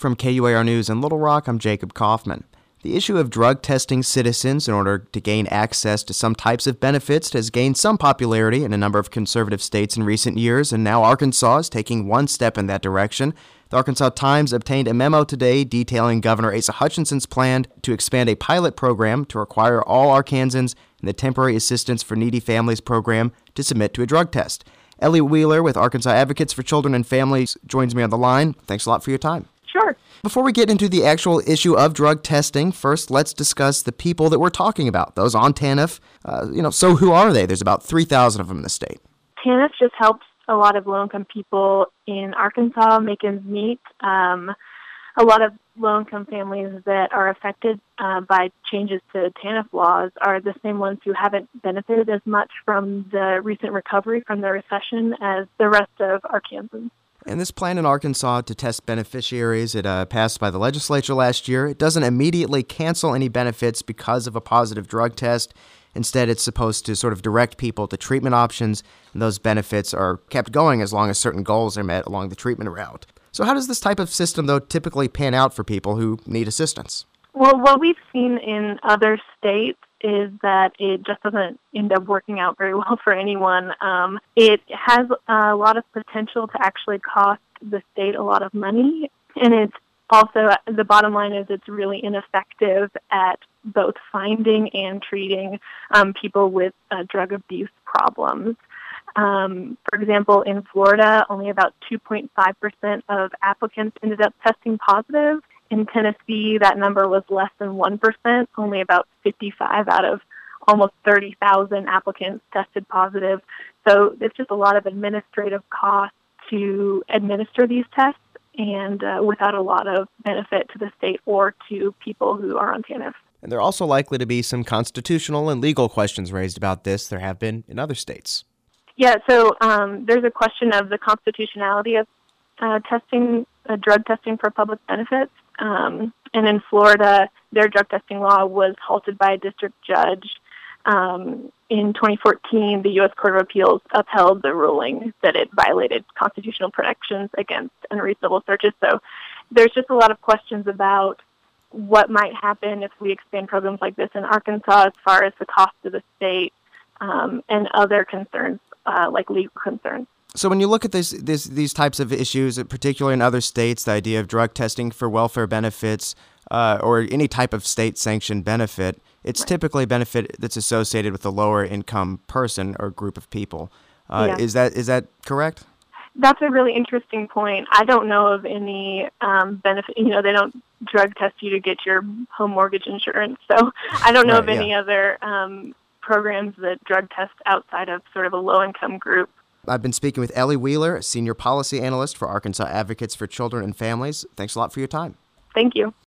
From KUAR News in Little Rock, I'm Jacob Kaufman. The issue of drug testing citizens in order to gain access to some types of benefits has gained some popularity in a number of conservative states in recent years, and now Arkansas is taking one step in that direction. The Arkansas Times obtained a memo today detailing Governor Asa Hutchinson's plan to expand a pilot program to require all Arkansans in the Temporary Assistance for Needy Families program to submit to a drug test. Ellie Wheeler with Arkansas Advocates for Children and Families joins me on the line. Thanks a lot for your time. Sure. Before we get into the actual issue of drug testing, first let's discuss the people that we're talking about, those on TANF. So who are they? There's about 3,000 of them in the state. TANF just helps a lot of low-income people in Arkansas make ends meet. A lot of low-income families that are affected by changes to TANF laws are the same ones who haven't benefited as much from the recent recovery from the recession as the rest of Arkansans. And this plan in Arkansas to test beneficiaries, it passed by the legislature last year. It doesn't immediately cancel any benefits because of a positive drug test. Instead, it's supposed to sort of direct people to treatment options, and those benefits are kept going as long as certain goals are met along the treatment route. So how does this type of system, though, typically pan out for people who need assistance? Well, what we've seen in other states is that it just doesn't end up working out very well for anyone. It has a lot of potential to actually cost the state a lot of money, and it's also, the bottom line is it's really ineffective at both finding and treating people with drug abuse problems. For example, in Florida, only about 2.5% of applicants ended up testing positive. In Tennessee, that number was less than 1%, only about 55 out of almost 30,000 applicants tested positive. So it's just a lot of administrative costs to administer these tests and without a lot of benefit to the state or to people who are on TANF. And there are also likely to be some constitutional and legal questions raised about this. There have been in other states. Yeah, so there's a question of the constitutionality of drug testing for public benefits. And in Florida, their drug testing law was halted by a district judge. In 2014, the U.S. Court of Appeals upheld the ruling that it violated constitutional protections against unreasonable searches. So there's just a lot of questions about what might happen if we expand programs like this in Arkansas as far as the cost to the state and other concerns like legal concerns. So when you look at these types of issues, particularly in other states, the idea of drug testing for welfare benefits or any type of state-sanctioned benefit, it's typically a benefit that's associated with a lower income person or group of people. Yeah. Is that correct? That's a really interesting point. I don't know of any benefit. They don't drug test you to get your home mortgage insurance. So I don't know of any other programs that drug test outside of sort of a low-income group. I've been speaking with Ellie Wheeler, a senior policy analyst for Arkansas Advocates for Children and Families. Thanks a lot for your time. Thank you.